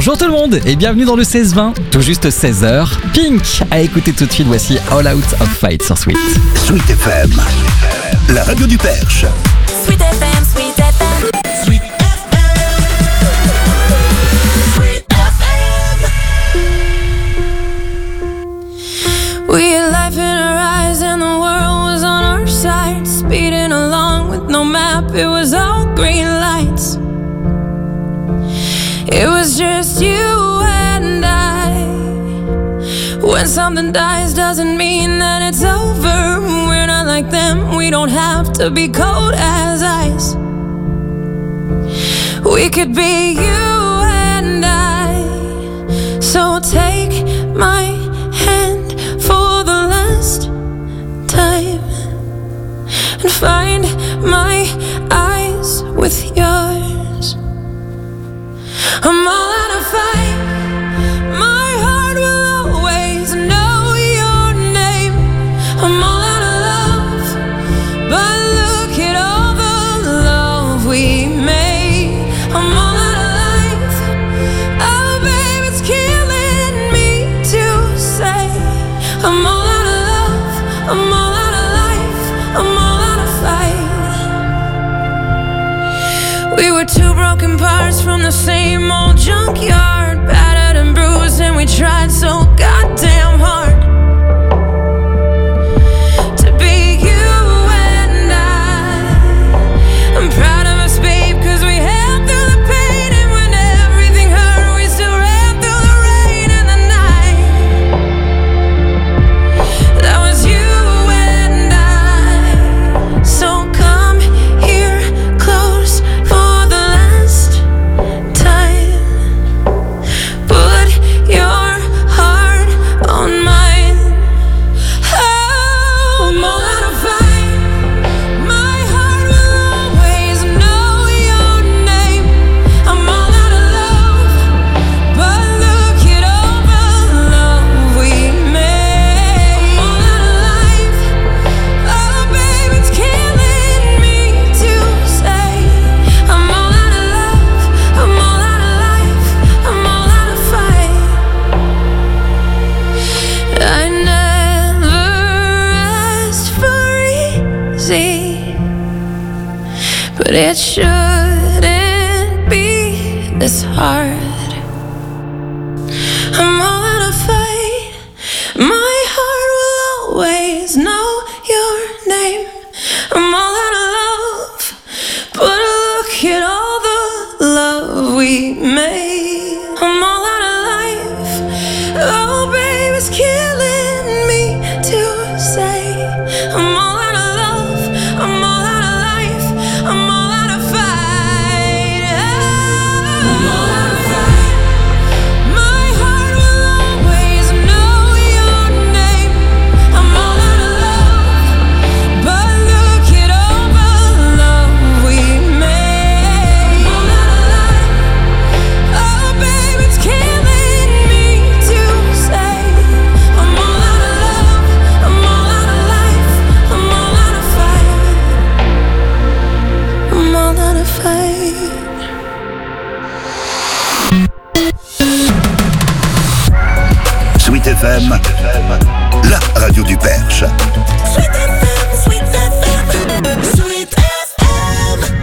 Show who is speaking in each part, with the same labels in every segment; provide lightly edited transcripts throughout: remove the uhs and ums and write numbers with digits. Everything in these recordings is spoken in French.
Speaker 1: Bonjour tout le monde et bienvenue dans le 16-20, tout juste 16h. Pink à écouter tout de suite, voici All Out of Fight sur Sweet.
Speaker 2: Sweet FM, la radio du Perche.
Speaker 3: Sweet FM, Sweet FM.
Speaker 2: Sweet
Speaker 4: We had life in our eyes and the world was on our side. Speeding along with no map, it was all green lights. It was just you and I. When something dies doesn't mean that it's over. We're not like them, we don't have to be cold as ice. We could be you and I. So take my hand for the last time and find my eyes with yours. I'm all out of fight. My heart will always know your name. I'm all out of love, but look at all the love we made. I'm all out of life. Oh, babe, it's killing me to say. I'm all out of love. I'm all out of life. I'm all out of fight. We were two broken parts from the same old junkyard, battered and bruised, and we tried so goddamn hard to be you and I'm proud of us, babe, cause we held through the pain, and when everything hurt, we still ran through the rain and the night. That was you and I. So come here close for the last time. Put your heart on mine. Oh, I'm all out of fight. My heart will always know your name. I'm all out of love, but look at all the love we made. I'm all out of life. Oh, babe, it's killing me to say. I'm all out of love. I'm all out of life. I'm all out of fight. I never asked for easy, but it shouldn't be this hard. I'm all out of fight. My heart will always know your name. I'm all out of love, but look at all the love we made. I'm all out of life. Oh, babe, it's killing me to say. I'm all out of love. I'm all out of life. I'm all out of fight. I'm all out of fight. My heart will always know your name. I'm all out of love, but look at all the love we made. I'm all out of life. Oh, babe, it's killing me to say. I'm all out of love. I'm all out of life. I'm all out of fight. I'm all out of fight.
Speaker 2: Sweet FM, la radio du Perche.
Speaker 3: Sweet FM, Sweet FM. Sweet FM.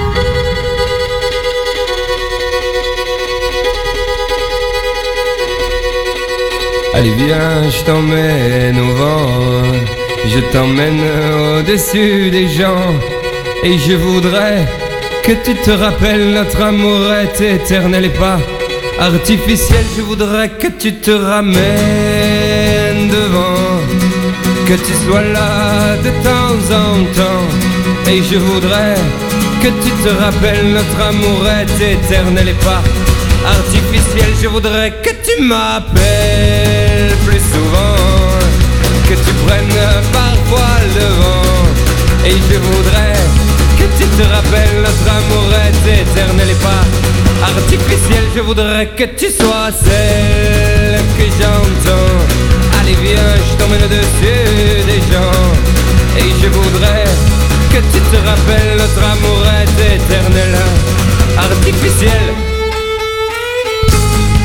Speaker 5: Allez viens, je t'emmène au vent, je t'emmène au-dessus des gens, et je voudrais que tu te rappelles notre amour est éternel et pas artificiel. Je voudrais que tu te ramènes devant, que tu sois là de temps en temps, et je voudrais que tu te rappelles notre amour est éternel et pas artificiel. Je voudrais que tu m'appelles plus souvent, que tu prennes parfois le vent, et je voudrais que tu te rappelles notre amour est éternel et pas artificiel. Je voudrais que tu sois celle que j'entends. Allez viens, je t'emmène au-dessus des gens, et je voudrais que tu te rappelles notre amour est éternel, artificiel.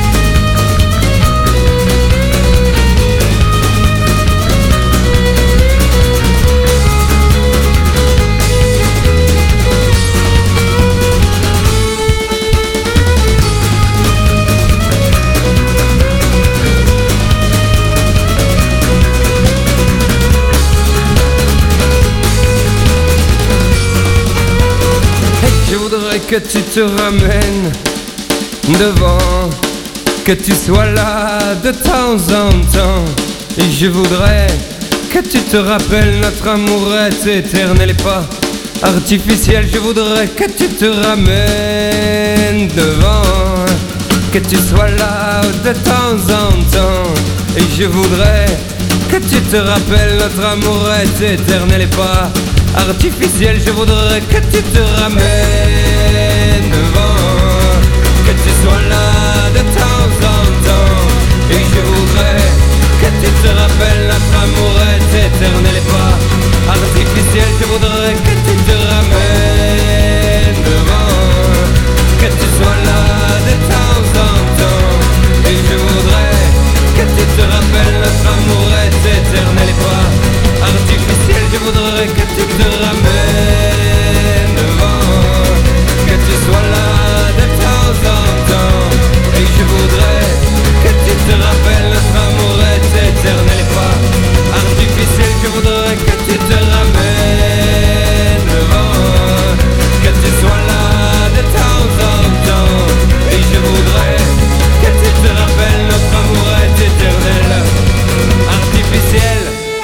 Speaker 5: voudrais que tu te ramènes devant, que tu sois là de temps en temps. Et je voudrais que tu te rappelles, notre amour est éternel et pas artificiel. Je voudrais que tu te ramènes devant, que tu sois là de temps en temps. Et je voudrais que tu te rappelles, notre amour est éternel et pas artificiel. Je voudrais que tu te ramènes devant, que tu sois là de temps en temps. Et je voudrais que tu te rappelles, notre amour est éternel et pas artificiel. Je voudrais que tu te ramènes devant, que tu sois là de temps en temps. Et je voudrais que tu te rappelles, notre amour est éternel et pas artificiel. Je voudrais que tu te ramènes devant, que tu sois là de temps en temps. Et je voudrais que tu te rappelles, notre amour est éternel et pas artificiel. Je voudrais que tu te ramènes devant, que tu sois là de temps en temps. Et je voudrais que tu te rappelles, notre amour est éternel, artificiel.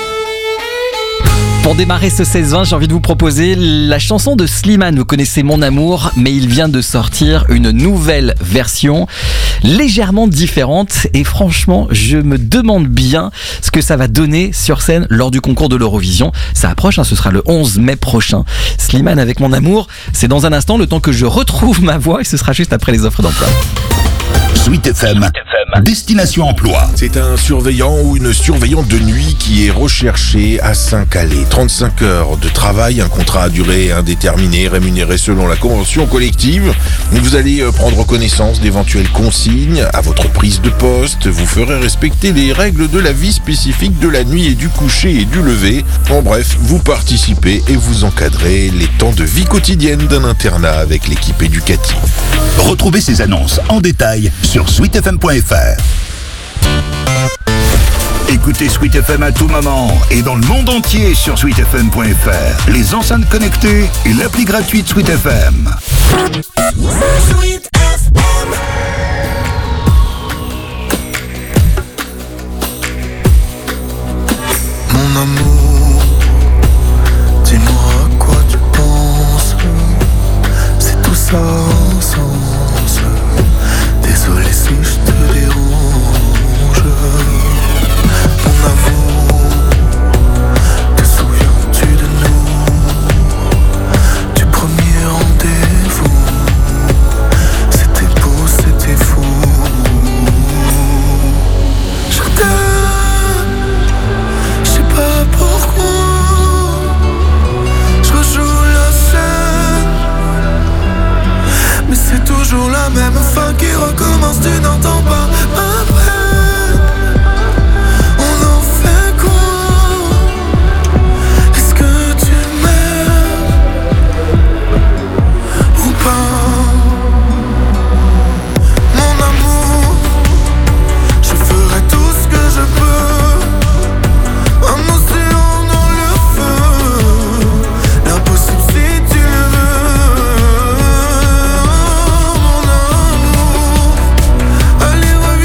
Speaker 1: Pour démarrer ce 16-20, j'ai envie de vous proposer la chanson de Slimane. Vous connaissez Mon Amour, mais il vient de sortir une nouvelle version légèrement différente. Et franchement, je me demande bien ce que ça va donner sur scène lors du concours de l'Eurovision. Ça approche, ce sera le 11 mai prochain. Slimane avec Mon Amour, c'est dans un instant, le temps que je retrouve ma voix, et ce sera juste après les offres d'emploi.
Speaker 2: Sweet FM, Destination Emploi.
Speaker 6: C'est un surveillant ou une surveillante de nuit qui est recherché à Saint-Calais. 35 heures de travail, un contrat à durée indéterminée, rémunéré selon la convention collective. Vous allez prendre connaissance d'éventuelles consignes à votre prise de poste. Vous ferez respecter les règles de la vie spécifique de la nuit et du coucher et du lever. En bref, vous participez et vous encadrez les temps de vie quotidienne d'un internat avec l'équipe éducative.
Speaker 2: Retrouvez ces annonces en détail sur sweetfm.fr. Écoutez Sweet FM à tout moment et dans le monde entier sur sweetfm.fr, les enceintes connectées et l'appli gratuite Sweet FM.
Speaker 3: Sweet FM.
Speaker 7: Mon amour, dis-moi à quoi tu penses. C'est tout ça sans sens. Désolé si je te dérange. Mon amour, te souviens-tu de nous? Du premier rendez-vous. C'était beau, c'était fou. Je t'aime, je sais pas pourquoi. Je rejoue la scène, mais c'est toujours la même fin qui recommence. Tu n'entends pas ma peine. On en fait quoi? Est-ce que tu m'aimes ou pas? Mon amour, je ferai tout ce que je peux. Un océan dans le feu, l'impossible si tu le veux. Mon amour, allez reviens.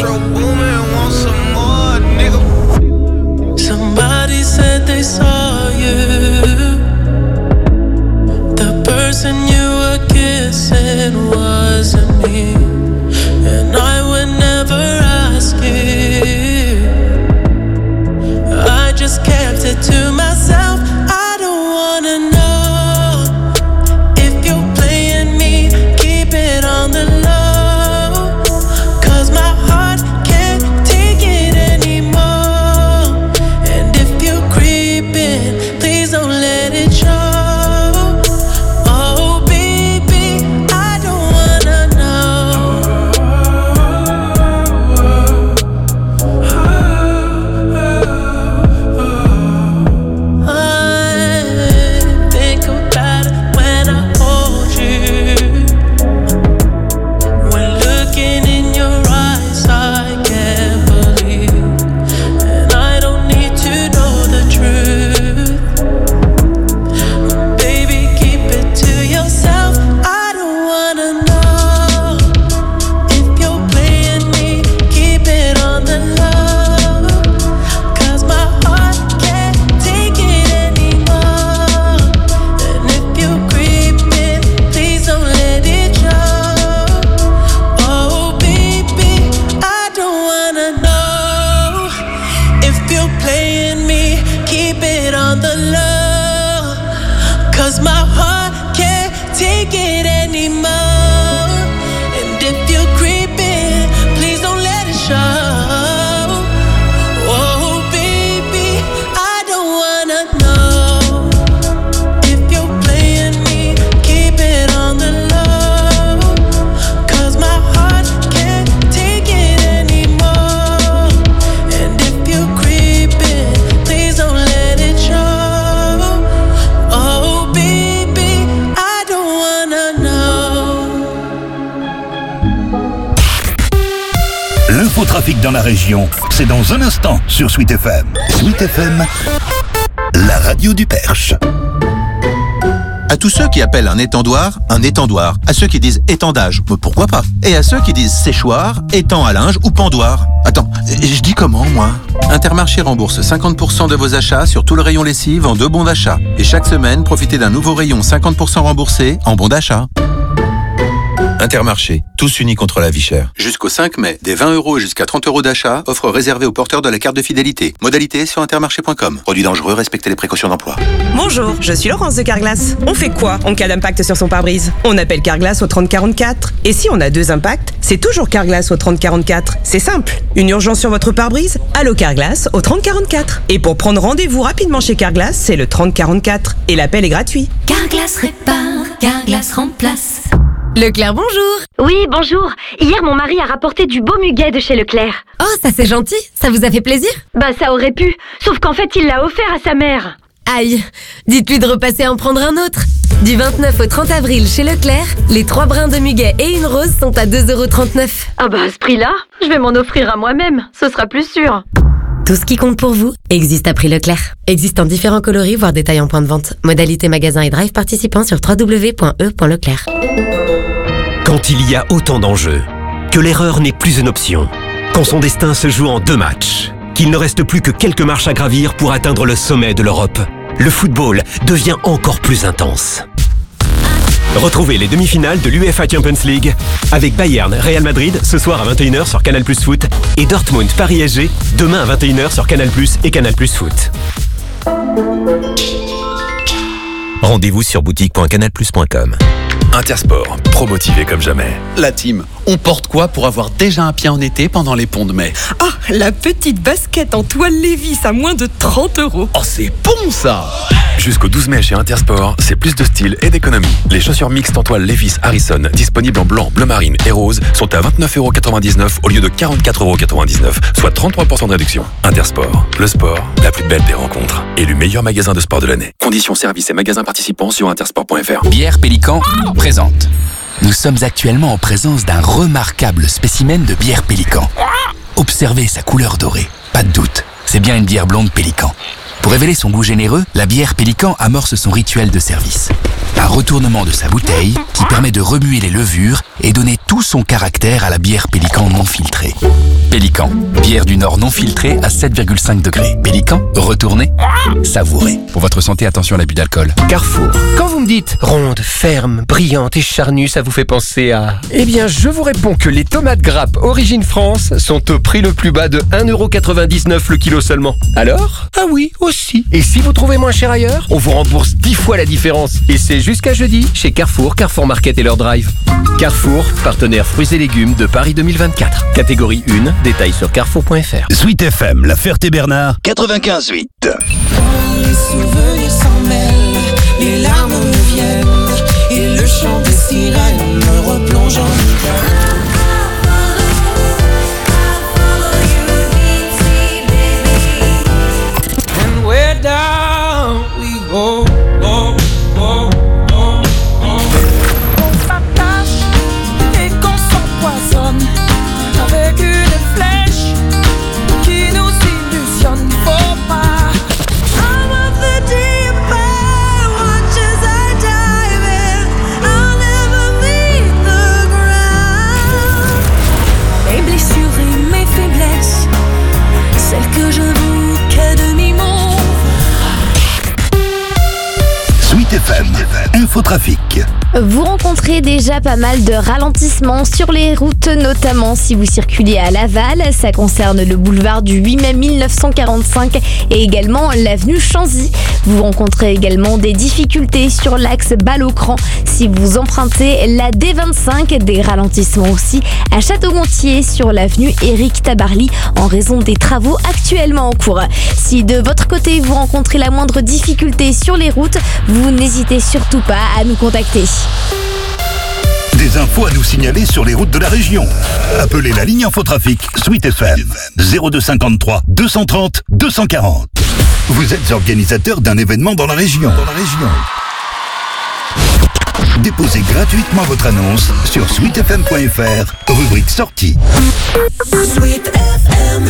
Speaker 7: Metro Boomin, want some more, nigga.
Speaker 4: Somebody said they saw you. The person you were kissing wasn't me, and I would never ask you. I just kept it to myself. I don't wanna know if you're playing me. Keep it on the low, 'cause my heart can't take it anymore. And if you're creeping, please don't let it show. Oh baby, I don't wanna know. I think about it when I hold you. When looking in your eyes, I can't believe, and I don't need to know the truth. Baby, keep it to yourself. I don't wanna know if you're playing me. Keep it on the low, 'cause my heart can't take it anymore. And if you're creeping, please don't let it show. Oh baby, I don't wanna know if you're playing me. Keep it on the low, 'cause my heart can't take it anymore. And if you're creeping, please don't let it show. Oh baby, I don't wanna know if you're playing me. Keep it on the low, 'cause my heart can't take it anymore. And if you're creeping, please don't let it show. Oh baby, I don't wanna know.
Speaker 2: L'infotrafic dans la région, c'est dans un instant sur Sweet FM. Sweet FM, la radio du Perche.
Speaker 8: À tous ceux qui appellent un étendoir, à ceux qui disent étendage, pourquoi pas, et à ceux qui disent séchoir, étang à linge ou pendoir. Attends, je dis comment, moi? Intermarché rembourse 50% de vos achats sur tout le rayon lessive en 2 bons d'achat. Et chaque semaine, profitez d'un nouveau rayon 50% remboursé en bons d'achat. Intermarché, tous unis contre la vie chère. Jusqu'au 5 mai, des 20 € jusqu'à 30 € d'achat, offre réservée aux porteurs de la carte de fidélité. Modalité sur intermarché.com. Produit dangereux, respectez les précautions d'emploi.
Speaker 9: Bonjour, je suis Laurence de Carglass. On fait quoi en cas d'impact sur son pare-brise? On appelle Carglass au 3044. Et si on a 2 impacts, c'est toujours Carglass au 3044. C'est simple. Une urgence sur votre pare-brise? Allô Carglass au 3044. Et pour prendre rendez-vous rapidement chez Carglass, c'est le 3044. Et l'appel est gratuit.
Speaker 3: Carglass répare, Carglass remplace.
Speaker 10: Leclerc, bonjour.
Speaker 11: Oui, bonjour. Hier, mon mari a rapporté du beau muguet de chez Leclerc.
Speaker 10: Oh, ça c'est gentil. Ça vous a fait plaisir?
Speaker 11: Bah, ça aurait pu. Sauf qu'en fait, il l'a offert à sa mère.
Speaker 10: Aïe. Dites-lui de repasser en prendre un autre. Du 29 au 30 avril chez Leclerc, les 3 brins de muguet et une rose sont à 2,39 €.
Speaker 11: Ah bah, à ce prix-là, je vais m'en offrir à moi-même. Ce sera plus sûr.
Speaker 10: Tout ce qui compte pour vous existe à prix Leclerc. Existe en différents coloris, voire détails en point de vente. Modalité magasin et drive participants sur www.e.leclerc.
Speaker 12: Quand il y a autant d'enjeux, que l'erreur n'est plus une option, quand son destin se joue en 2 matchs, qu'il ne reste plus que quelques marches à gravir pour atteindre le sommet de l'Europe, le football devient encore plus intense. Retrouvez les demi-finales de l'UEFA Champions League avec Bayern Real Madrid ce soir à 21 h sur Canal+ Foot et Dortmund Paris SG demain à 21 h sur Canal+ et Canal+ Foot. Rendez-vous sur boutique.canalplus.com.
Speaker 13: Intersport, pro-motivé comme jamais. La team, on porte quoi pour avoir déjà un pied en été pendant les ponts de mai?
Speaker 9: Ah, la petite basket en toile Levi's à moins de 30 €.
Speaker 13: Oh, c'est bon ça! Jusqu'au 12 mai chez Intersport, c'est plus de style et d'économie. Les chaussures mixtes en toile Levi's Harrison, disponibles en blanc, bleu marine et rose, sont à 29,99 € au lieu de 44,99 €, soit 33% de réduction. Intersport, le sport, la plus belle des rencontres. Élu meilleur magasin de sport de l'année. Conditions, services et magasins participants sur intersport.fr.
Speaker 14: Bière Pélican présente. Nous sommes actuellement en présence d'un remarquable spécimen de bière Pélican. Observez sa couleur dorée. Pas de doute, c'est bien une bière blonde Pélican. Pour révéler son goût généreux, la bière Pélican amorce son rituel de service. Un retournement de sa bouteille qui permet de remuer les levures et donner tout son caractère à la bière Pélican non filtrée. Pélican, bière du Nord non filtrée à 7,5 degrés. Pélican, retournez, savourez. Pour votre santé, attention à l'abus d'alcool.
Speaker 15: Carrefour. Quand vous me dites ronde, ferme, brillante et charnue, ça vous fait penser à... Eh bien, je vous réponds que les tomates grappes Origine France sont au prix le plus bas de 1,99€ le kilo seulement. Alors ? Ah oui, aussi. Et si vous trouvez moins cher ailleurs, on vous rembourse 10 fois la différence. Et c'est jusqu'à jeudi chez Carrefour, Carrefour Market et leur drive. Carrefour, partenaire fruits et légumes de Paris 2024. Catégorie 1, détails sur carrefour.fr.
Speaker 2: Sweet FM, La Ferté-Bernard, 95.8.
Speaker 4: Les souvenirs s'en mêlent, les larmes me viennent, et le chant des sirènes me replonge en hiver. And where down we go, oh, oh, oh, oh. On s'attache et qu'on s'empoisonne avec une flèche qui nous illusionne, faut pas. I'm of the deep end, watch as I dive in. I'll never meet the ground. Mes blessures et mes faiblesses, celles que je vous qu'à demi-mot.
Speaker 2: Sweet FM, Infotrafic.
Speaker 16: Vous rencontrez déjà pas mal de ralentissements sur les routes, notamment si vous circulez à Laval. Ça concerne le boulevard du 8 mai 1945 et également l'avenue Chanzy. Vous rencontrez également des difficultés sur l'axe Bas-Locran si vous empruntez la D25. Des ralentissements aussi à Château-Gontier sur l'avenue Éric Tabarly en raison des travaux actuellement en cours. Si de votre côté vous rencontrez la moindre difficulté sur les routes, vous n'hésitez surtout pas à nous contacter.
Speaker 2: Des infos à nous signaler sur les routes de la région. Appelez la ligne Infotrafic Sweet FM 0253 230 240. Vous êtes organisateur d'un événement dans la région. Déposez gratuitement votre annonce sur sweetfm.fr, rubrique sortie.
Speaker 4: Sweet FM.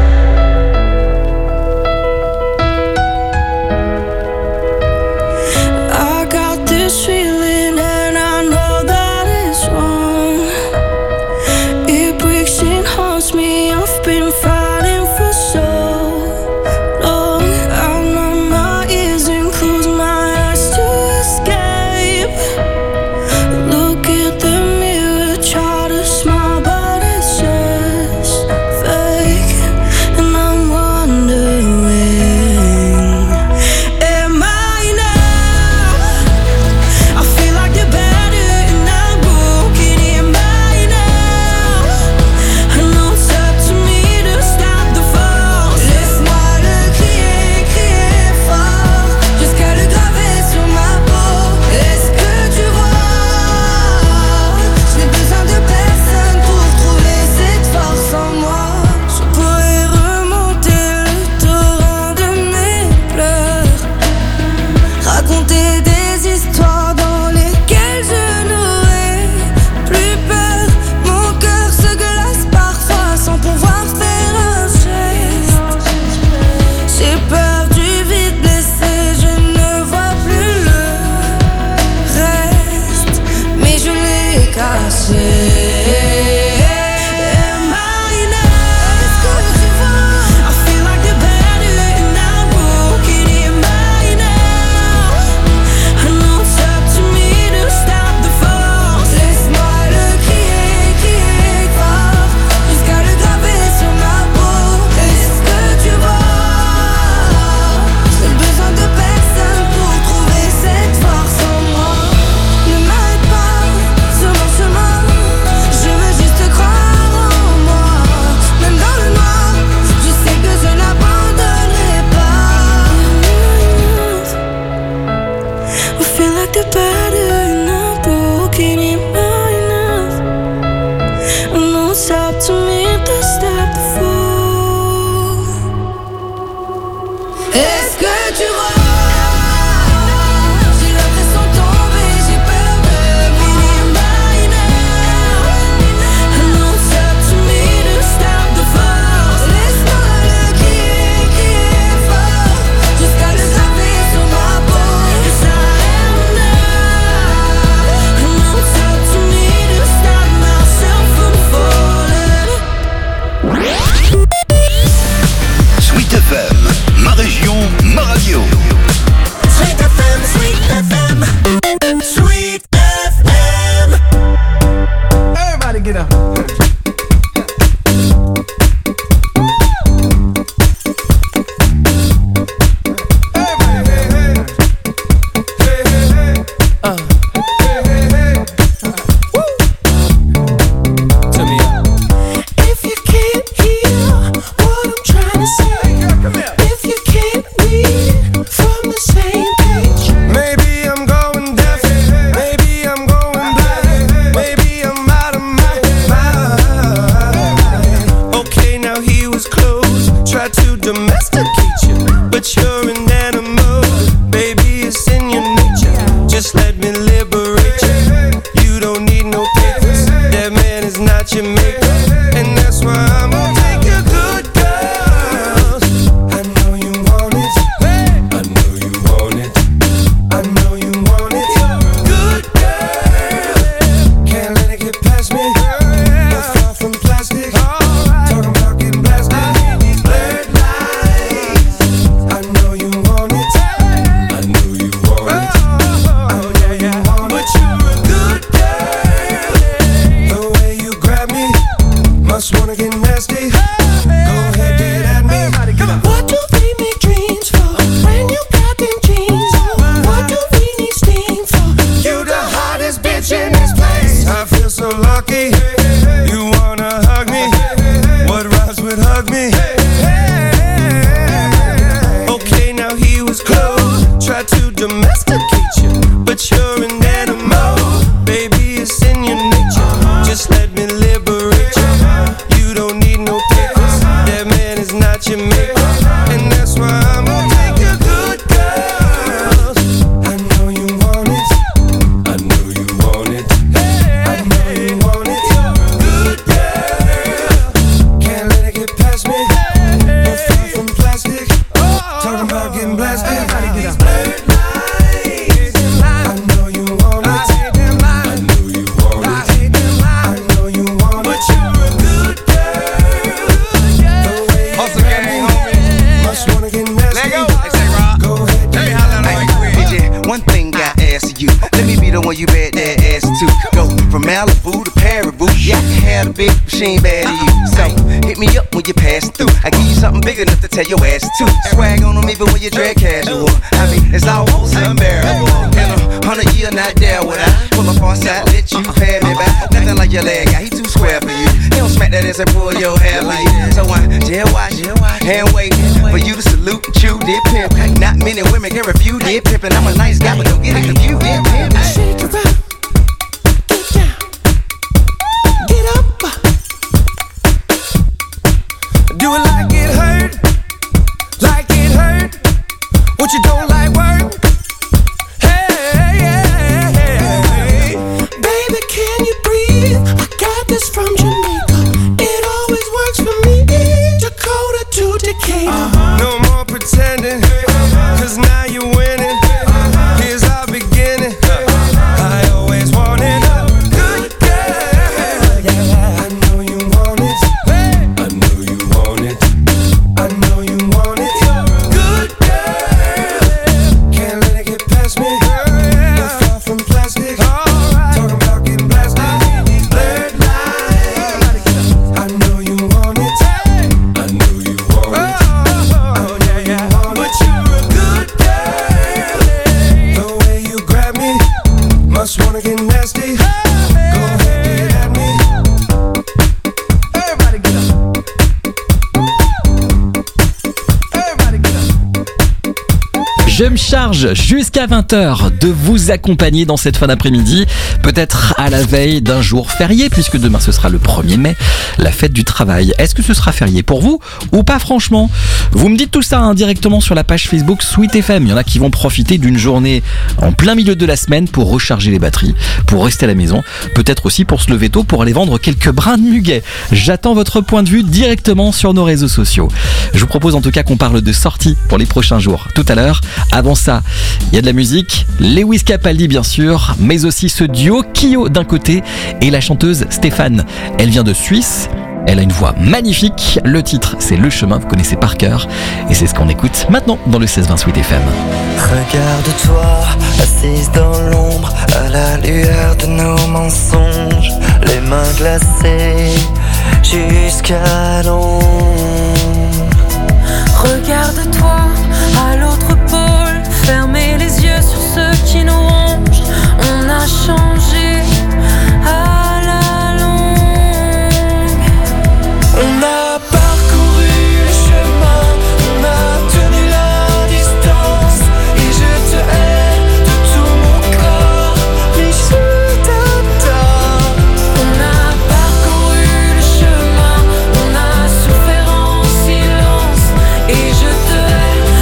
Speaker 4: I got this feeling and I know that it's wrong. It breaks and haunts me. I've been fighting for so long. I numb my ears and close my eyes to escape. Look at the mirror, try to smile, but it's just fake. And I'm wondering, am I now? I feel like the better and I'm broken. Am I now? I know it's up to me to stop the fall. Laisse-moi le crier, crier fort, jusqu'à le graver sur ma peau. Est-ce que tu vois? Je n'ai besoin de personne pour trouver cette force en moi. Je pourrais remonter le torrent de mes pleurs, raconter des histoires dans lesquelles je n'aurais plus peur. Mon cœur se glace parfois sans pouvoir faire un geste. J'ai peur du vide blessé, je ne vois plus le reste, mais je l'ai caché. Am I now? Est-ce que tu vois? I feel like the better and I'm broken. Am I now? I know it's up to me to stop the fall. Laisse-moi le crier, crier fort, jusqu'à le graver sur ma peau. Est-ce que tu vois? J'ai besoin de personne pour trouver cette force en moi. Ne m'arrête pas sur mon chemin, je
Speaker 5: not your makeup, and that's why I'm gonna take your good girls. I know you want it. I know you want it. I know you want it. Good girl. Can't let it get past me. Not far from plastic. Talking about getting blasted. Blurred lines. I know you want it. I know you want it. I know you want it. But you're a good girl. The way you grab me, must wanna get nasty. Go ahead, get at me. What do we make dreams for? When you got them jeans on. What do we need steam for? You the hottest bitch in this place. I feel so lucky. You wanna hug me? What rhymes with hug me? Okay, now he was close. Tried to domesticate you, but you're an animal. Baby, it's in your nature. Just let me liberate you. You don't need no papers. That man is not your maker, and that's why I'm gonna take your good girls. I know you want it. I know you want it. I know you want it. Good girl. Can't let it get past me. No far from plastic. Talking about getting blasted. These blurred lines. I know you want it. I know you want it. I know you want it. But you're a good girl. The way you grab me, must wanna get nasty. Go ahead,
Speaker 17: DJ, one thing I ask you, let me be the one you bet that ass to. Go from Malibu to Paribu, yeah, I can have a big machine bad to you. So hit me up when you pass through. I give you something big enough to tell your ass to. Swag on them even when you drag casual. I mean, it's almost unbearable. In 100 years, not there would I pull up on side, let you pay me back. Nothing like your leg guy, he too square for you. He don't smack that ass and pull your hair like that. So I jail watch, hand waiting for you to salute and chew dip pimp. Not many women can refuse dip pimp, and I'm a nice guy, but don't get it confused dip pimp.
Speaker 5: shake it up, get down, get up. Do it like it hurt, like it hurt. What you don't like work? Hey, baby, can you breathe? I got this from Jamaica. It always works for me. Dakota to Decatur. No more pretending, 'cause now you're winning. Here's our beginning. I always wanted a good girl. I know you want it. I know you want it. I know you want it. Good girl. Can't let it get past me. No far from plastic. Talking about getting blasted. Blurred lines. I know you want it. I know you want it. Oh yeah. But you're a good girl. The way you grab me, must wanna get nasty. Go ahead, get at me. Everybody get up. Everybody get up.
Speaker 1: Je me charge jusqu'à 20h de vous accompagner dans cette fin d'après-midi, peut-être à la veille d'un jour férié, puisque demain ce sera le 1er mai, la fête du travail. Est-ce que ce sera férié pour vous ou pas franchement? Vous me dites tout ça directement sur la page Facebook Sweet FM. Il y en a qui vont profiter d'une journée en plein milieu de la semaine pour recharger les batteries, pour rester à la maison, peut-être aussi pour se lever tôt pour aller vendre quelques brins de muguet. J'attends votre point de vue directement sur nos réseaux sociaux. Je vous propose en tout cas qu'on parle de sorties pour les prochains jours tout à l'heure. Avant ça, il y a de la musique, Lewis Capaldi bien sûr, mais aussi ce duo Kyo d'un côté et la chanteuse Stéphane. Elle vient de Suisse, elle a une voix magnifique, le titre c'est Le Chemin, vous connaissez par cœur, et c'est ce qu'on écoute maintenant dans le 16-20 Sweet FM.
Speaker 18: Regarde-toi, assise dans l'ombre, à la lueur de nos mensonges, les mains glacées jusqu'à l'ombre.
Speaker 4: Regarde-toi à l'autre pôle, fermez les yeux sur ceux qui nous rongent. On a changé à la longue.
Speaker 18: On a parcouru le chemin, on a tenu la distance, et je te hais de tout mon corps, mais je t'adore.
Speaker 4: On a parcouru le chemin, on a souffert en silence, et je te hais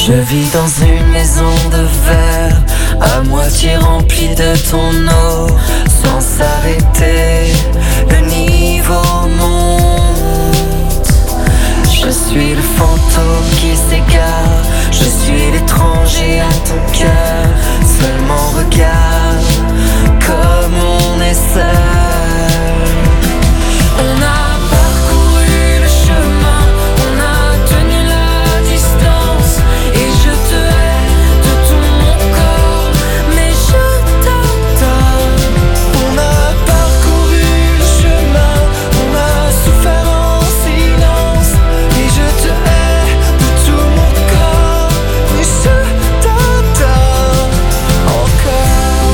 Speaker 18: Je vis dans une maison de verre, à moitié remplie de ton eau, sans s'arrêter, le niveau monte. Je suis le fantôme qui s'égare, je suis l'étranger à ton cœur. Seulement regarde comme on est seul. On a parcouru le chemin, on a tenu la distance, et je te hais de tout mon corps, mais je t'adore. On a parcouru le chemin, on a souffert en silence, et je te hais de tout mon corps, mais je t'adore encore.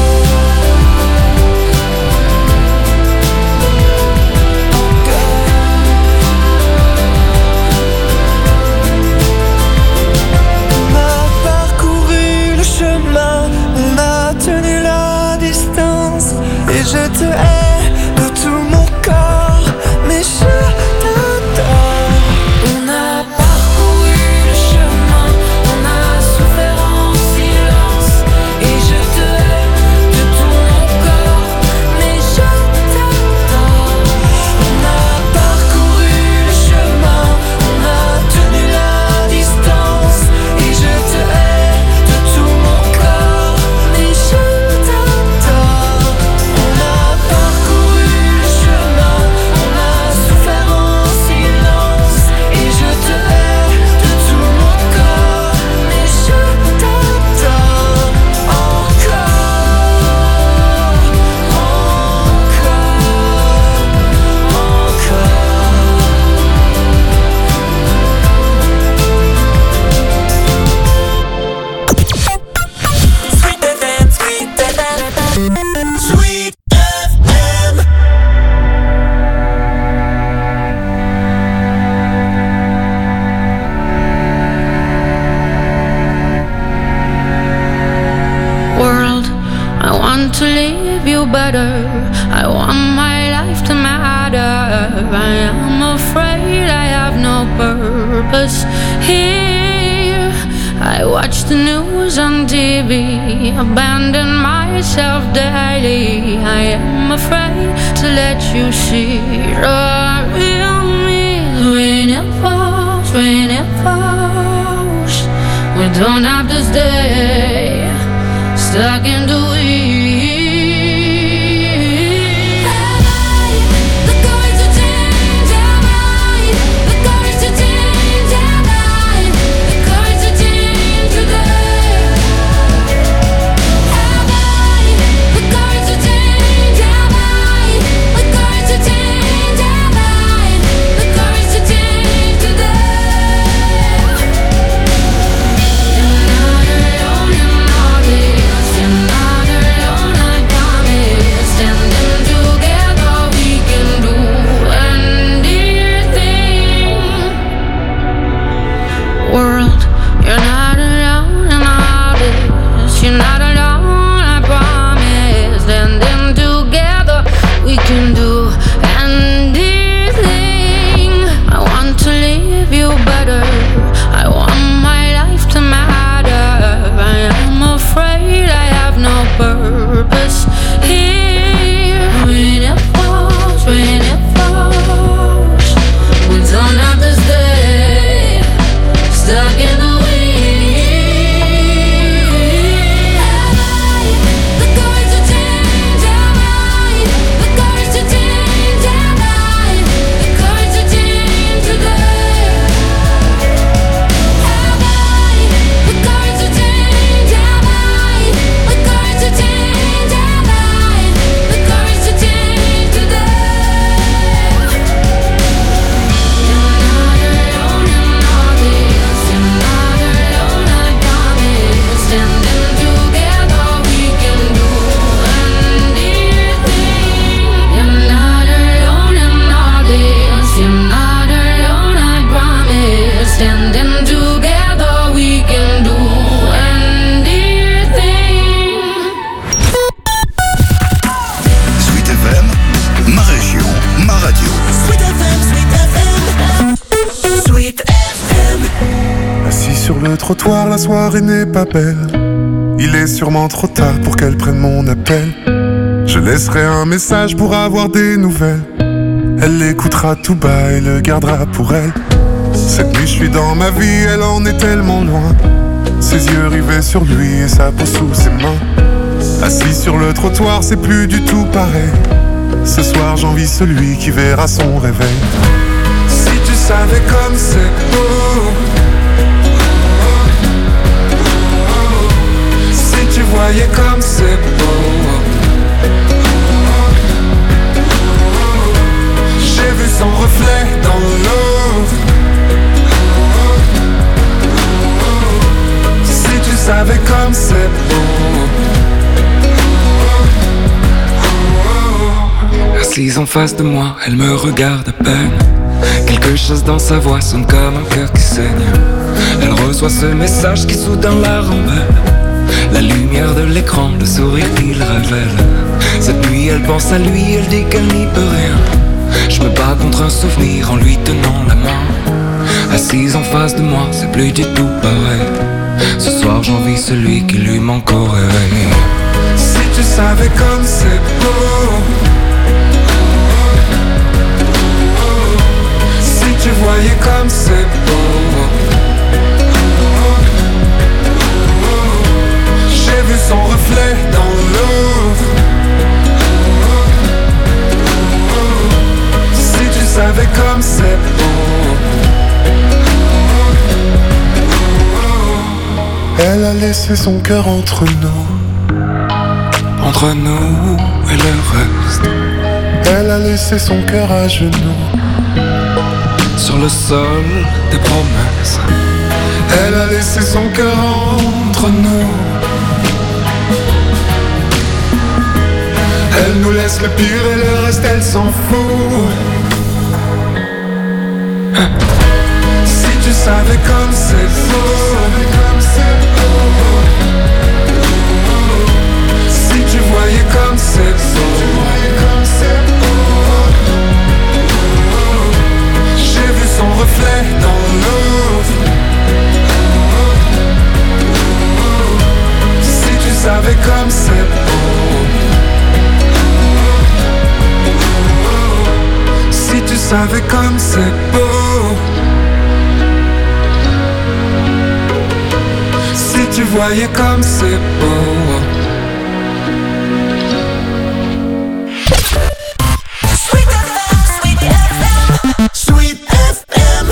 Speaker 18: On a parcouru le chemin, on a tenu la distance, et je te hais de tout mon corps, mais je t'adore. On a parcouru le chemin, on a souffert en silence, et je te hais de tout mon corps, mais je t'adore. On a parcouru le chemin, on a tenu la distance, et je te hais de tout mon corps, mais je t'adore. On a parcouru le chemin, on a souffert en silence, et je te hais de tout mon corps, mais je t'adore encore, Sweet FM, Sweet FM, Sweet FM.
Speaker 19: World, I want to leave you better. I want my life to matter. I am afraid I have no purpose here. I watch the news on TV, abandon myself daily. I am afraid to let you see the real me. When it falls, when it falls, we don't have to stay stuck in the weeds. The courage to change our mind, the courage to change our mind, the courage to change today. Have I the courage to change our mind, the courage to change our mind, the courage to change today. You're not alone in all this, you're not alone.
Speaker 7: le trottoir, la soirée n'est pas belle. Il est sûrement trop tard pour qu'elle prenne mon appel. Je laisserai un message pour avoir des nouvelles. Elle l'écoutera tout bas et le gardera pour elle. Cette nuit je suis dans ma vie, elle en est tellement loin. Ses yeux rivés sur lui et sa peau sous ses mains. Assis sur le trottoir, c'est plus du tout pareil. Ce soir j'envie celui qui verra son réveil. Si tu savais comme c'est beau, si tu voyais comme c'est beau. J'ai vu son reflet dans l'eau. Si tu savais comme c'est beau. Assise en face de moi, elle me regarde à peine. Quelque chose dans sa voix sonne comme un cœur qui saigne. Elle reçoit ce message qui soudain la rembelle. La lumière de l'écran, le sourire qu'il révèle. Cette nuit elle pense à lui, elle dit qu'elle n'y peut rien. Je me bats contre un souvenir en lui tenant la main. Assise en face de moi, c'est plus du tout pareil. Ce soir j'envie celui qui lui manque au réveil. Si tu savais comme c'est beau. Si tu voyais comme c'est beau. J'ai vu son reflet dans l'eau. Si tu savais comme c'est beau. Elle a laissé son cœur entre nous. Entre nous et le reste. Elle a laissé son cœur à genoux. Sur le sol des promesses. Elle a laissé son cœur entre nous. Elle nous laisse le pire et le reste elle s'en fout. Si tu savais comme c'est beau. Si tu voyais comme c'est beau. J'ai vu son reflet dans l'eau. Si tu savais comme c'est beau. Si tu savais comme c'est beau. Si tu voyais comme c'est beau.
Speaker 18: Sweet FM.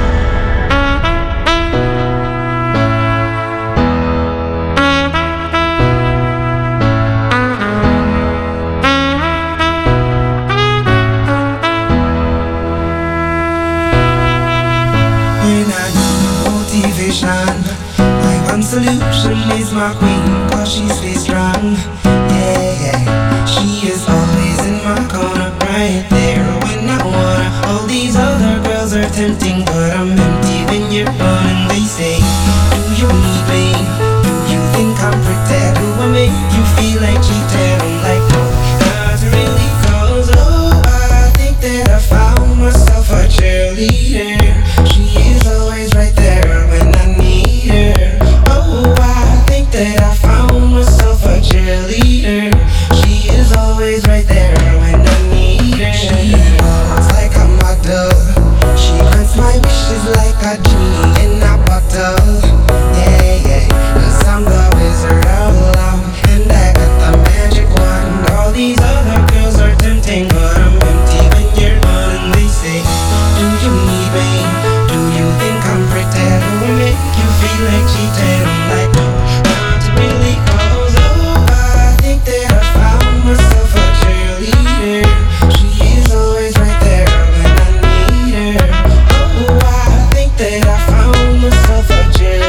Speaker 20: When I need motivation, my one solution is my queen, cause she stays strong. Yeah, yeah. She is always in my corner, right there when I wanna. All these other girls are tempting, but I'm empty when you're gone. And they say, do you need me? Do you think I'm pretty? Do I make you feel like cheating? I'm like, no, not really, cause oh, I think that I found myself a cheerleader. She is always right there when I need her. Oh, I think that I found myself a cheerleader. She is always right there when I need her. She walks like a model. She grants my wishes like a genie in a bottle. Yeah, yeah, 'cause I'm the wizard of love, and I got the magic wand. All these other girls are tempting, but I'm empty when you're gone. And they say, do you need me? Do you think I'm pretty? Do I make you feel like cheating? I'm like, no, not really, cause oh, I think that I found myself a cheerleader. She is always right there when I need her. Oh, I think that I found myself a cheerleader.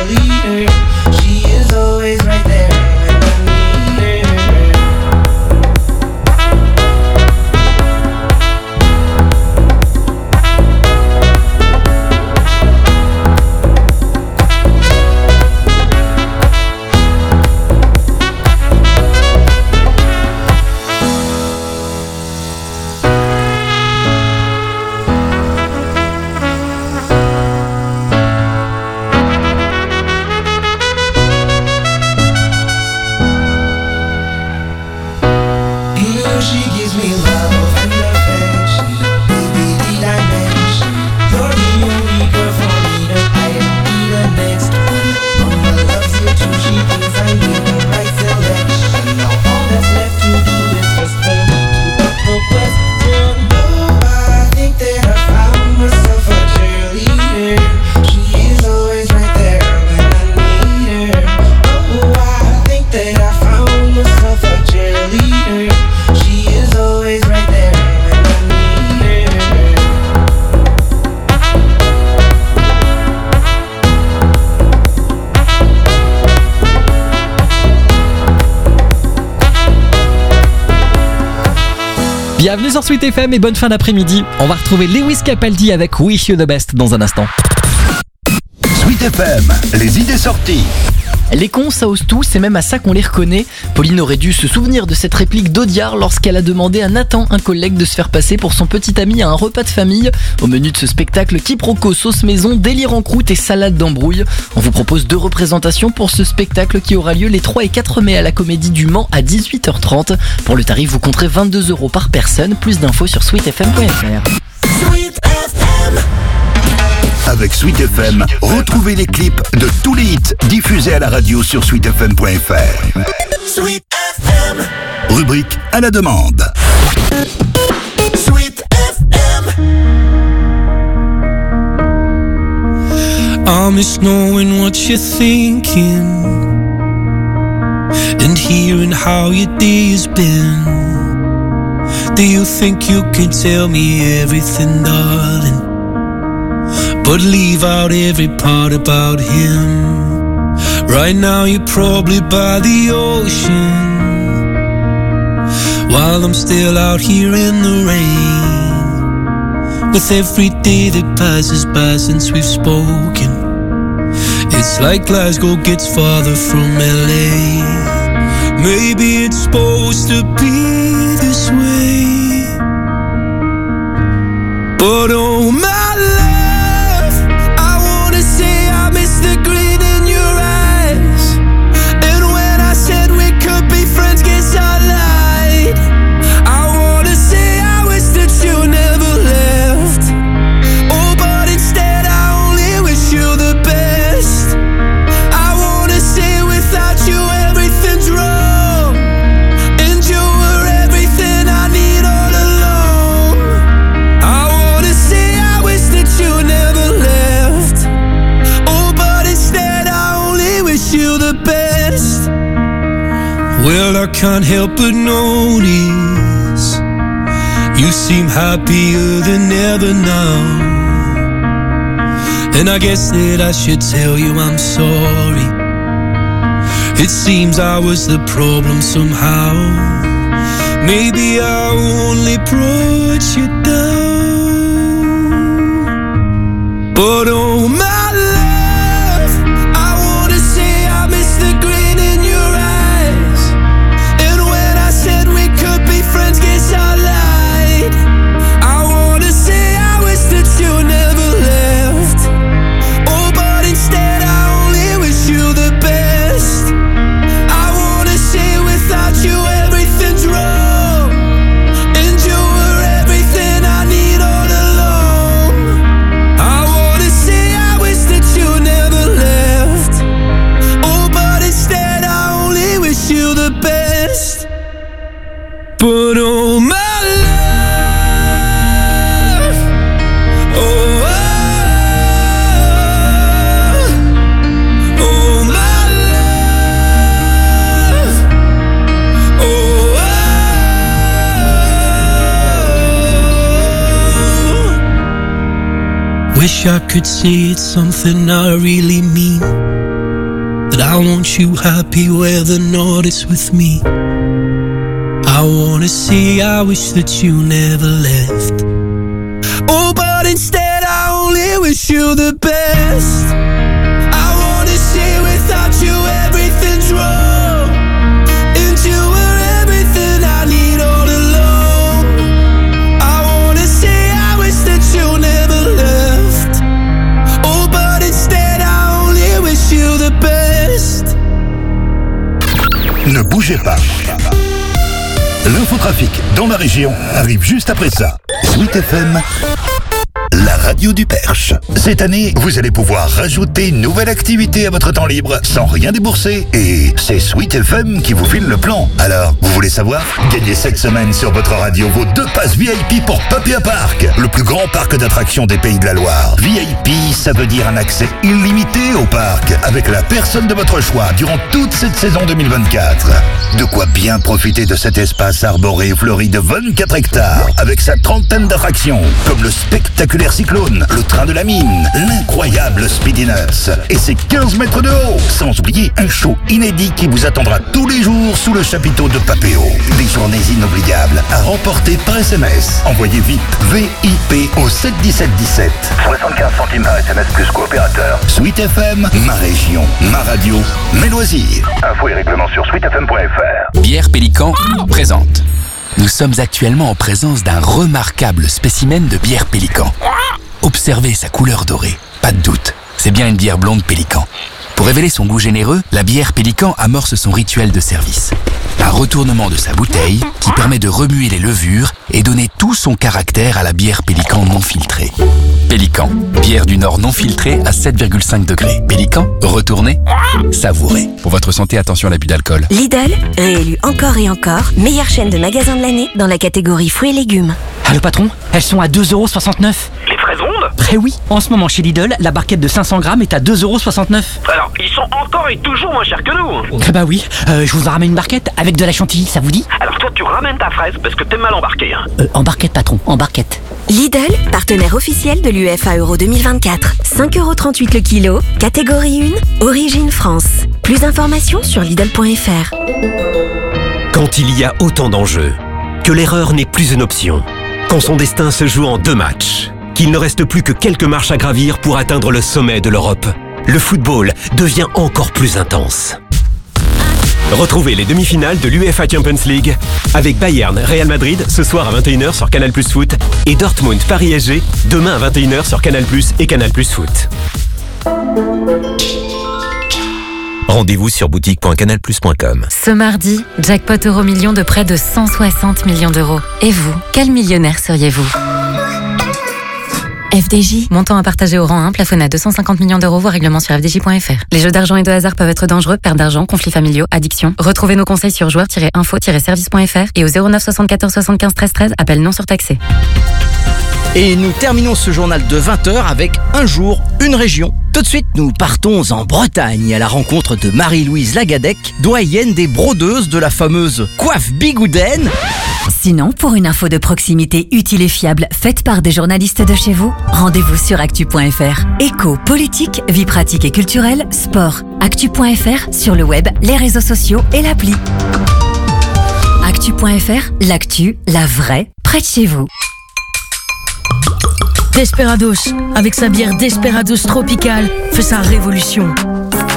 Speaker 1: Bienvenue sur Sweet FM et bonne fin d'après-midi. On va retrouver Lewis Capaldi avec Wish You the Best dans un instant.
Speaker 2: Sweet FM, les idées sorties.
Speaker 21: Les cons, ça ose tout, c'est même à ça qu'on les reconnaît. Pauline aurait dû se souvenir de cette réplique d'Audiard lorsqu'elle a demandé à Nathan, un collègue, de se faire passer pour son petit ami à un repas de famille. Au menu de ce spectacle, quiproquo, sauce maison, délire en croûte et salade d'embrouille. On vous propose 2 représentations pour ce spectacle qui aura lieu les 3 et 4 mai à la Comédie du Mans à 18h30. Pour le tarif, vous compterez 22 € par personne. Plus d'infos sur sweetfm.fr.
Speaker 2: Avec Sweet FM, retrouvez les clips de tous les hits diffusés à la radio sur sweetfm.fr.
Speaker 18: Sweet FM.
Speaker 2: Rubrique à la demande.
Speaker 18: Sweet FM.
Speaker 22: I miss knowing what you're thinking and hearing how your day has been. Do you think you can tell me everything, darling, but leave out every part about him? Right now you're probably by the ocean, while I'm still out here in the rain. With every day that passes by since we've spoken, it's like Glasgow gets farther from LA. Maybe it's supposed to be this way, but oh my love, I wanna say I miss the grin in your eyes. And when I said we could be friends, guess I lied. I wanna say I wish that you never left. Oh, but instead I only wish you the best. I wanna say without you everything's wrong, and you were everything I need all along. I wanna say I wish that you never left. Oh, but instead I only wish you the best. Well, I can't help but notice you seem happier than ever now, and I guess that I should tell you I'm sorry. It seems I was the problem somehow. Maybe I only brought you down, but oh my love, I wanna say I miss the grin in your eyes. And when I said we could be friends, guess I lied. I wanna say I wish that you never left. Oh, but instead I only wish you the best. I wanna say without you everything's wrong, and you were everything I need all along. I wanna say I wish that you never left. Oh, but instead I only wish you the best. But oh my love, oh, oh my love, oh, wish I could say it's something I really mean, that I want you happy whether or not it's with me. I wanna say I wish that you never left. Oh, but instead I only wish you the best. I wanna say without you everything's wrong, and you were everything I need all along. I wanna say I wish that you never left. Oh, but instead I only wish you the best.
Speaker 2: Ne bougez pas. L'infotrafic dans la région arrive juste après ça. Sweet FM, la radio du Perche. Cette année, vous allez pouvoir rajouter une nouvelle activité à votre temps libre sans rien débourser. Et c'est Sweet FM qui vous file le plan. Alors, vous voulez savoir? Gagnez cette semaine sur votre radio vos 2 passes VIP pour Papia Park, le plus grand parc d'attractions des Pays de la Loire. VIP, ça veut dire un accès illimité au parc, avec la personne de votre choix durant toute cette saison 2024. De quoi bien profiter de cet espace arboré et fleuri de 24 hectares, avec sa trentaine d'attractions, comme le spectaculaire cyclone cyclone, le train de la mine, l'incroyable Speedy Nuts et ses 15 mètres de haut. Sans oublier un show inédit qui vous attendra tous les jours sous le chapiteau de Papéo. Des journées inoubliables à remporter par SMS. Envoyez VIP, VIP au 71717. 75 centimes par SMS plus coopérateur. Sweet FM, ma région, ma radio, mes loisirs. Infos et règlements sur sweetfm.fr.
Speaker 14: Bière Pélican présente. Nous sommes actuellement en présence d'un remarquable spécimen de bière Pélican. Observez sa couleur dorée. Pas de doute, c'est bien une bière blonde Pélican. Pour révéler son goût généreux, la bière Pélican amorce son rituel de service. Un retournement de sa bouteille qui permet de remuer les levures et donner tout son caractère à la bière Pélican non filtrée. Pélican, bière du Nord non filtrée à 7,5 degrés. Pélican, retournez, savourez. Pour votre santé, attention à l'abus d'alcool.
Speaker 6: Lidl, réélu encore et encore, meilleure chaîne de magasins de l'année dans la catégorie fruits et légumes.
Speaker 8: Allô patron, elles sont à 2,69 €.
Speaker 23: Les fraises rondes ?
Speaker 8: Eh oui, en ce moment chez Lidl, la barquette de 500 grammes est à 2,69 €.
Speaker 23: Alors, ils sont encore et toujours moins chers que nous.
Speaker 8: Ah bah oui, je vous en ramène une barquette avec de la chantilly, ça vous dit?
Speaker 23: Alors toi, tu ramènes ta fraise parce que t'es mal embarqué. Hein.
Speaker 8: En barquette patron, en barquette.
Speaker 6: Lidl, partenaire officiel de l'UEFA Euro 2024. 5,38 € le kilo, catégorie 1, origine France. Plus d'informations sur Lidl.fr.
Speaker 12: Quand il y a autant d'enjeux, que l'erreur n'est plus une option, quand son destin se joue en 2 matchs, qu'il ne reste plus que quelques marches à gravir pour atteindre le sommet de l'Europe, le football devient encore plus intense. Retrouvez les demi-finales de l'UEFA Champions League avec Bayern Real Madrid ce soir à 21 h sur Canal+ Foot et Dortmund Paris SG demain à 21 h sur Canal+ et Canal+ Foot. Rendez-vous sur boutique.canalplus.com.
Speaker 24: Ce mardi, jackpot euro-million de près de 160 millions d'euros. Et vous, quel millionnaire seriez-vous ? FDJ. Montant à partager au rang 1, plafonné à 250 millions d'euros, voire règlement sur fdj.fr. Les jeux d'argent et de hasard peuvent être dangereux, perte d'argent, conflits familiaux, addiction. Retrouvez nos conseils sur joueurs-info-service.fr et au 09 74 75 13 13, appel non surtaxé.
Speaker 25: Et nous terminons ce journal de 20h avec un jour, une région. Tout de suite, nous partons en Bretagne à la rencontre de Marie-Louise Lagadec, doyenne des brodeuses de la fameuse coiffe bigoudaine.
Speaker 26: Sinon, pour une info de proximité utile et fiable, faite par des journalistes de chez vous, rendez-vous sur actu.fr. Éco, politique, vie pratique et culturelle, sport. Actu.fr, sur le web, les réseaux sociaux et l'appli. Actu.fr, l'actu, la vraie, près de chez vous.
Speaker 27: Desperados, avec sa bière Desperados Tropical, fait sa révolution. Pourquoi ?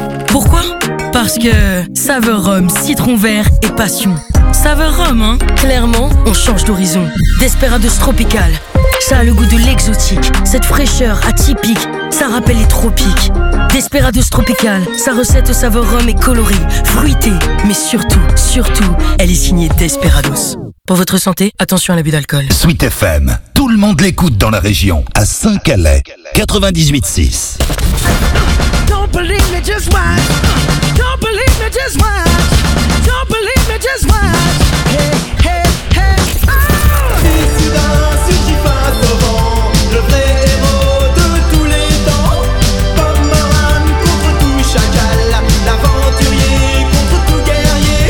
Speaker 27: Parce que saveur rhum, citron vert et passion. Saveur rhum, hein ? Clairement, on change d'horizon. Desperados Tropical, ça a le goût de l'exotique. Cette fraîcheur atypique, ça rappelle les tropiques. Desperados Tropical, sa recette saveur rhum est colorée, fruitée, mais surtout, elle est signée Desperados. Pour votre santé, attention à l'abus d'alcool.
Speaker 2: Sweet FM, tout le monde l'écoute dans la région. À Saint-Calais, 98.6.
Speaker 18: Don't believe me, just watch. Don't believe me, just watch. Don't believe me, just watch. Hey, hey, hey. Oh! Dissident, celui qui passe devant, le vrai héros de tous les temps. Bomberman contre tout chacal, l'aventurier contre tout guerrier.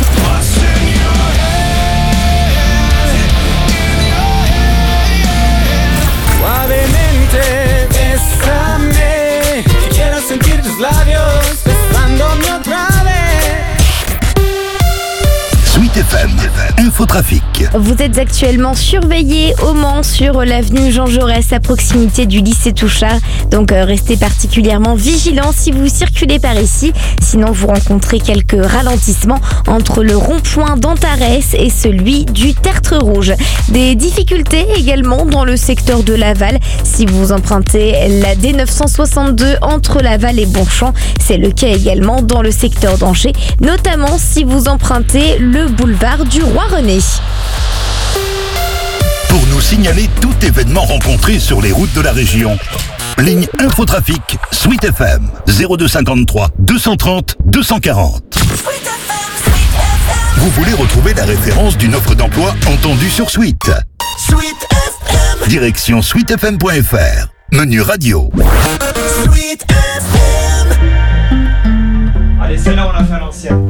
Speaker 18: Suavemente, bésame. Quiero sentir tus labios besándome otra vez.
Speaker 2: Sweet FM, Infotrafic.
Speaker 16: Vous êtes actuellement surveillé au Mans sur l'avenue Jean Jaurès à proximité du lycée Touchard. Donc restez particulièrement vigilants si vous circulez par ici. Sinon vous rencontrez quelques ralentissements entre le rond-point d'Antares et celui du Tertre Rouge. Des difficultés également dans le secteur de Laval. Si vous empruntez la D962 entre Laval et Bonchamp, c'est le cas également dans le secteur d'Angers, notamment si vous empruntez le boulevard du Roi-René.
Speaker 2: Pour nous signaler tout événement rencontré sur les routes de la région, ligne Infotrafic, Sweet FM, 0253 230 240. Vous voulez retrouver la référence d'une offre d'emploi entendue sur Sweet.
Speaker 18: Sweet FM.
Speaker 2: Direction sweetfm.fr. Menu radio.
Speaker 18: Sweet FM.
Speaker 28: Allez, celle-là, on l'a fait à l'ancienne.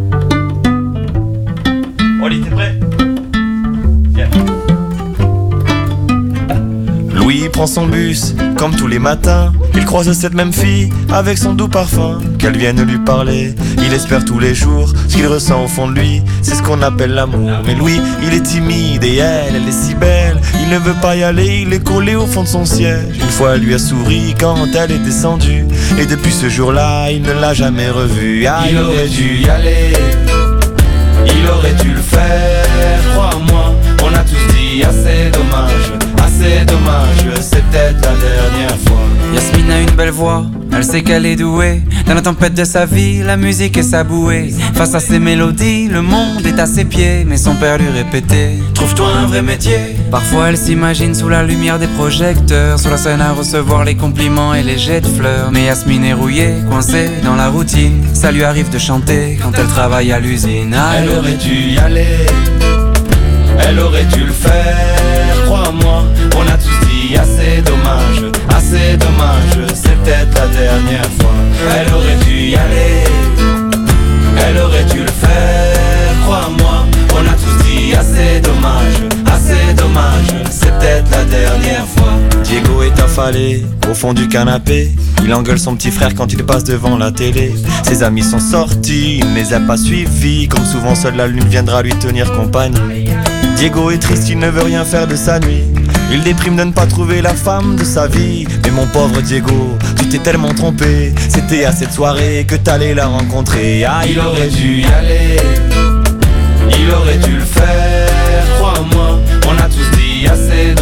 Speaker 28: Oli, t'es prêt? Viens.
Speaker 29: Louis prend son bus
Speaker 3: comme tous les matins, il croise cette même fille avec son doux parfum. Qu'elle vienne lui parler, il espère tous les jours. Ce qu'il ressent au fond de lui, c'est ce qu'on appelle l'amour. Mais lui, il est timide et elle est si belle. Il ne veut pas y aller, il est collé au fond de son siège. Une fois elle lui a souri quand elle est descendue, et depuis ce jour-là, il ne l'a jamais revue. Ah, il aurait dû y aller, il aurait dû le faire, crois-moi. On a tous dit assez dommage, c'est peut-être la dernière fois.
Speaker 5: Yasmine a une belle voix, elle sait qu'elle est douée. Dans la tempête de sa vie, la musique est sa bouée. Face à ses mélodies, le monde est à ses pieds. Mais son père lui répétait, trouve-toi un vrai métier. Parfois elle s'imagine sous la lumière des projecteurs, sur la scène à recevoir les compliments et les jets de fleurs. Mais Yasmine est rouillée, coincée dans la routine. Ça lui arrive de chanter quand elle travaille à l'usine. Ah,
Speaker 3: elle aurait dû y aller, elle aurait dû le faire, crois-moi. On a tous dit assez dommage, c'est peut-être la dernière fois. Elle aurait dû y aller, elle aurait dû le faire, crois-moi. On a tous dit assez dommage, c'est peut-être la dernière fois. Diego est affalé au fond du canapé, il engueule son petit frère quand il passe devant la télé. Ses amis sont sortis, il ne les a pas suivis. Comme souvent seule la lune viendra lui tenir compagnie. Diego est triste, il ne veut rien faire de sa nuit. Il déprime de ne pas trouver la femme de sa vie. Mais mon pauvre Diego, tu t'es tellement trompé. C'était à cette soirée que t'allais la rencontrer. Ah, il aurait dû y aller, il aurait dû le faire, crois-moi. On a tous dit assez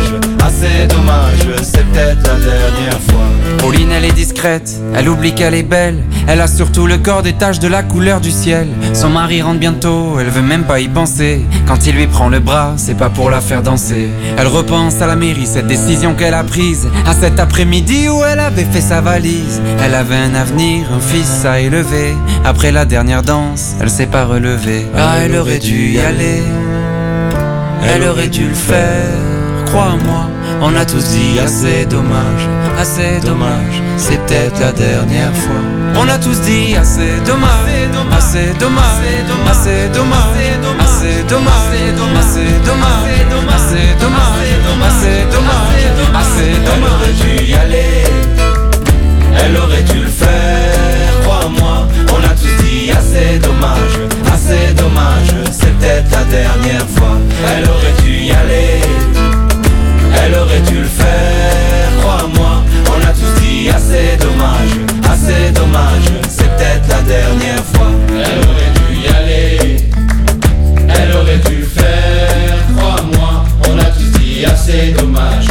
Speaker 3: dommage, c'est peut-être la dernière fois.
Speaker 5: Pauline elle est discrète, elle oublie qu'elle est belle. Elle a surtout le corps des taches de la couleur du ciel. Son mari rentre bientôt, elle veut même pas y penser. Quand il lui prend le bras, c'est pas pour la faire danser. Elle repense à la mairie, cette décision qu'elle a prise, à cet après-midi où elle avait fait sa valise. Elle avait un avenir, un fils à élever. Après la dernière danse, elle s'est pas relevée. Ah, elle aurait dû y aller, elle aurait dû le faire, crois-moi. On a tous dit assez dommage, c'est peut-être la dernière fois. On a tous dit assez dommage, assez dommage, assez dommage, assez dommage, assez dommage, assez dommage, assez dommage, assez dommage. Elle aurait dû y aller, elle aurait dû le faire, crois-moi. On a tous dit assez dommage, c'est peut-être la dernière fois. Elle aurait dû y aller, elle aurait dû le faire, crois-moi. On a tous dit assez dommage, c'est peut-être la dernière fois. Elle aurait dû y aller, elle aurait dû le faire, crois-moi. On a tous dit assez dommage,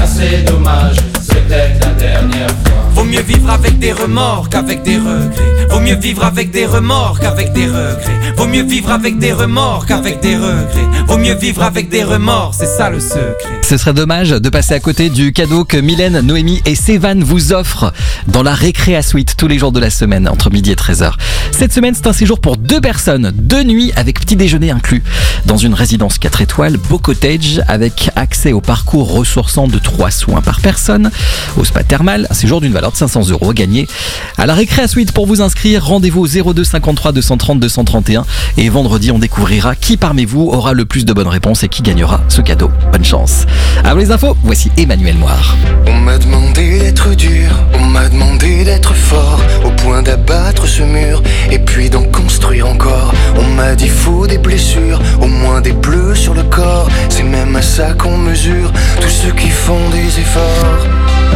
Speaker 5: c'est peut-être la dernière fois. Vaut mieux vivre avec des remords qu'avec des regrets. Vaut mieux vivre avec des remords qu'avec des regrets. Vaut mieux vivre avec des remords qu'avec des regrets. Vaut mieux vivre avec des remords, c'est ça le secret.
Speaker 1: Ce serait dommage de passer à côté du cadeau que Mylène, Noémie et Sévan vous offrent dans la Récréa Suite tous les jours de la semaine entre midi et 13h. Cette semaine, c'est un séjour pour 2 personnes, 2 nuits avec petit déjeuner inclus dans une résidence 4 étoiles, Beau Cottage, avec accès au parcours ressourçant de 3 soins par personne, au spa thermal, un séjour d'une valeur de 500 € gagné à la Récréa Suite. Pour vous inscrire, rendez-vous au 02 53 230 231 et vendredi, on découvrira qui parmi vous aura le plus de bonnes réponses et qui gagnera ce cadeau. Bonne chance. À vous les infos, voici Emmanuel Moire.
Speaker 18: On m'a demandé d'être dur, on m'a demandé d'être fort, au point d'abattre ce mur et puis d'en construire encore. On m'a dit faut des blessures, au moins des bleus sur le corps. C'est même à ça qu'on mesure tous ceux qui font des efforts.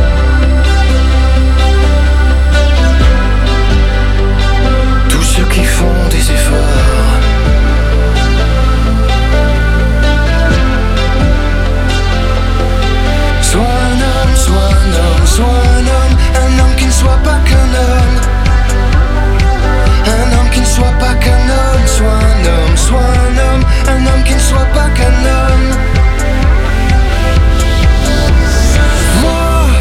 Speaker 18: Tous ceux qui font des efforts. Sois un homme, sois un homme, sois un homme qui ne soit pas qu'un homme. Un homme qui ne soit pas qu'un homme, sois un homme, sois un homme qui ne soit pas qu'un homme. Moi,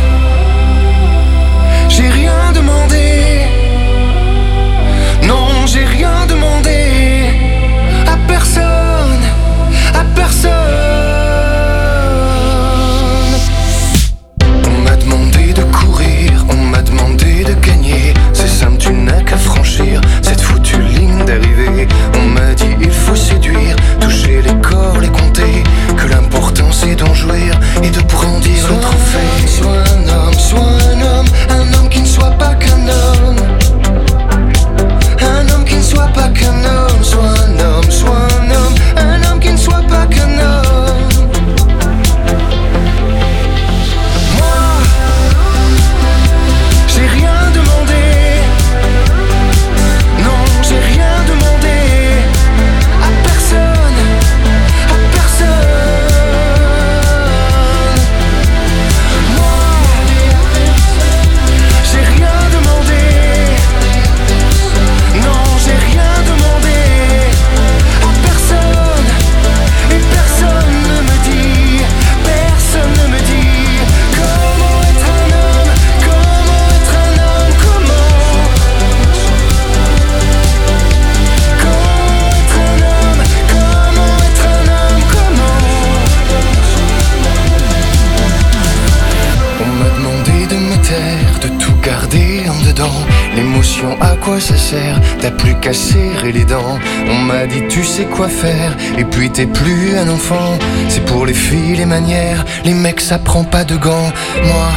Speaker 18: dedans. L'émotion, à quoi ça sert? T'as plus qu'à serrer les dents. On m'a dit tu sais quoi faire, et puis t'es plus un enfant. C'est pour les filles les manières, les mecs ça prend pas de gants. Moi,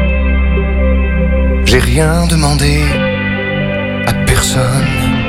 Speaker 18: j'ai rien demandé à personne.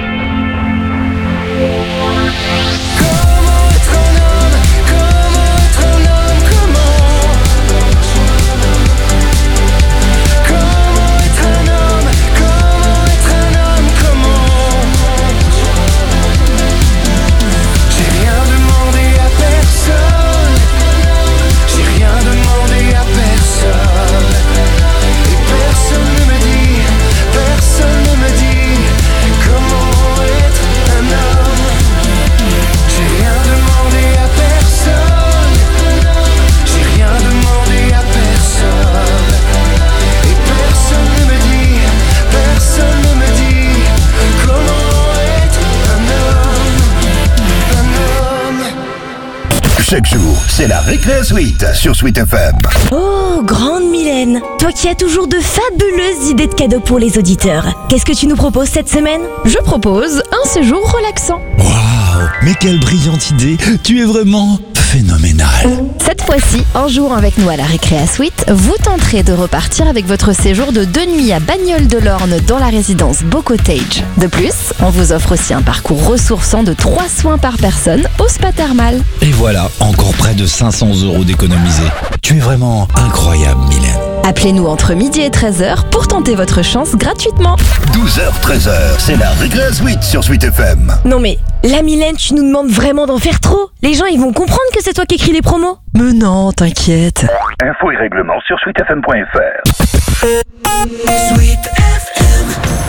Speaker 2: Chaque jour, c'est la Récré Suite sur Sweet FM.
Speaker 6: Oh, grande Mylène, toi qui as toujours de fabuleuses idées de cadeaux pour les auditeurs. Qu'est-ce que tu nous proposes cette semaine?
Speaker 16: Je propose un séjour relaxant.
Speaker 4: Waouh, mais quelle brillante idée! Tu es vraiment phénoménal.
Speaker 16: Cette fois-ci, en jouant avec nous à la Récréa Suite, vous tenterez de repartir avec votre séjour de 2 nuits à Bagnoles-de-l'Orne dans la résidence Beau Cottage. De plus, on vous offre aussi un parcours ressourçant de 3 soins par personne au spa thermal.
Speaker 4: Et voilà, encore près de 500 € d'économiser. Tu es vraiment incroyable, Mylène.
Speaker 16: Appelez-nous entre midi et 13h pour tenter votre chance gratuitement.
Speaker 2: 12h-13h, c'est la Récré Suite sur Sweet FM.
Speaker 6: Non mais, la Mylène, tu nous demandes vraiment d'en faire trop. Les gens, ils vont comprendre que c'est toi qui écris les promos.
Speaker 21: Mais non, t'inquiète.
Speaker 2: Infos et règlements sur sweetfm.fr.
Speaker 18: Sweet FM.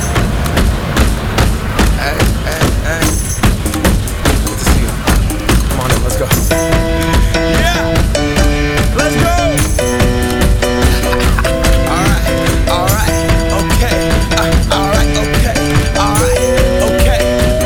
Speaker 18: Hey, hey, hey. Good to see you. Come on in, let's go. Yeah, let's go. All right, okay. All right, okay.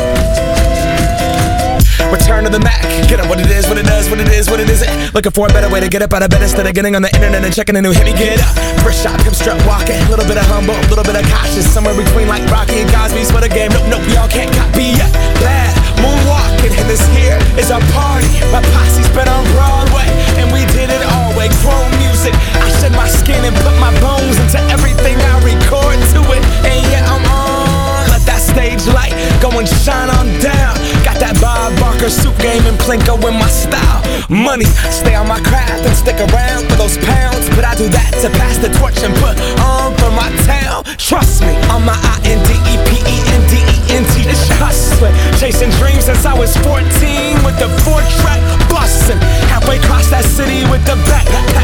Speaker 18: Return to the Mac. Get up what it is, what it does, what it is, what it isn't. Looking for a better way to get up out of bed instead of getting on the internet and checking a new hit. Me get up, first shot, come strut walking. A little bit of humble, a little bit of cautious. Somewhere between like Rocky and Cosby's for the game. Nope, nope, y'all can't copy yet. Glad moonwalking, and this here is a party. My posse's been on Broadway, and we did it all way. Grown music, I shed my skin and put my bones into everything I record to it. And yeah, I'm on. Let that stage light go and shine on down. Got that Bob Barker suit game and Plinko in my style. Money, stay on my craft and stick around for those pounds. But I do that to pass the torch and put on for my town. Trust me, on my INDEPENDENT. It's hustling, chasing dreams since I was 14 with the 4-track bustin'. Halfway across that city with the back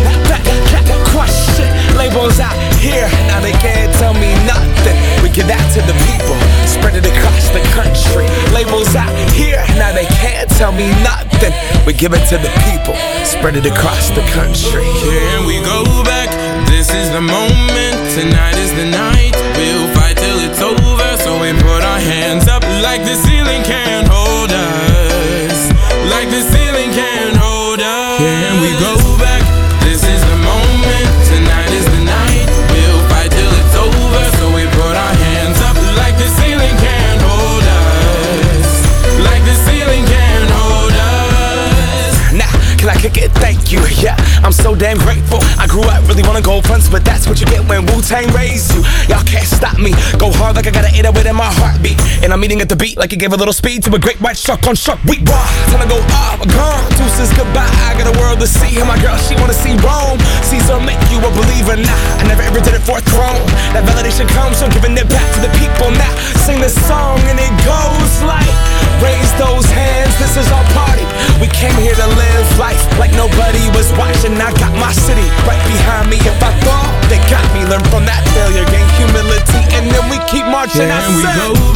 Speaker 18: crush it. Labels out here, now they can't tell me nothing. We give that to the people, spread it across the country. Labels out here, now they can't tell me nothing. We give it to the people, spread it across the country.
Speaker 9: Can we go back? This is the moment, tonight is the night. We'll fight till it's over, so we put our hands up like the ceiling can't hold us. Like the ceiling can't hold us. Can we go back? This is the moment, tonight is the night. We'll fight till it's over, so we put our hands up like the ceiling can't hold us. Like the ceiling can't hold us.
Speaker 18: Now, can I kick it? Thank you, yeah, I'm so damn grateful. I grew up really wanna go fronts, but that's what you get when Wu-Tang raised you. Y'all can't stop me, go hard like I got an 808 in my heartbeat. And I'm eating at the beat like it gave a little speed to a great white shark on shark week. Raw, time to go up, gone, deuces goodbye. I got a world to see, and my girl, she wanna see Rome. Caesar make you a believer, nah, I never ever did it for a throne. That validation comes from giving it back to the people. Now, sing this song and it goes like, raise those hands, this is our party. We came here to live life like nobody was watching. I got my city right behind me. If I fall, they got me. Learn from that failure, gain humility, and then we keep marching.
Speaker 9: Can we go